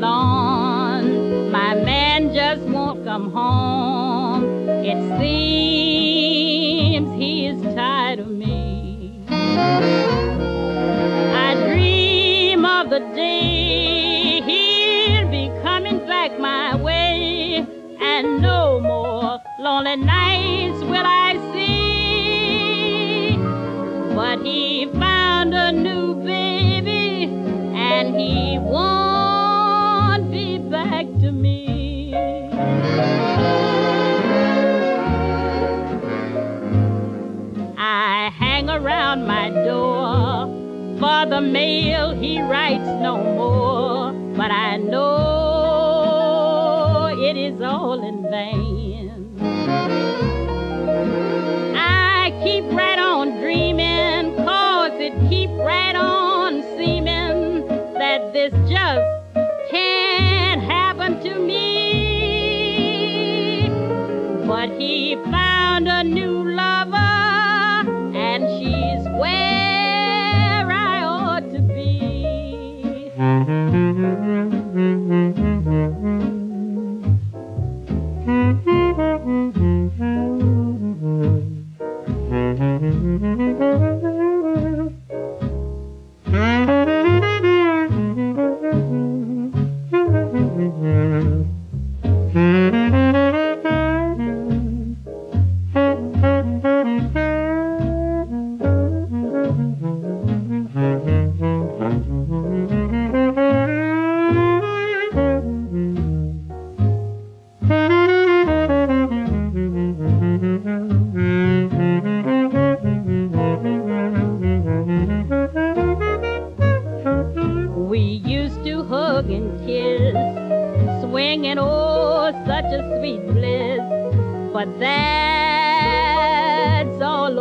lawn. My man just won't come home. It seems he is tired of me. I dream of the day he'll be coming back my way, and no more lonely nights will I see. But he found a new baby, and he won't be back to me. I hang around my door for the mail, he writes no more, but I know it is all in vain. I keep right on dreaming, 'cause it keep right on seeming that this just can't happen to me. But he found a new lover, and she's where I ought to be. We used to hug and kiss, swinging, oh, such a sweet bliss. But that's all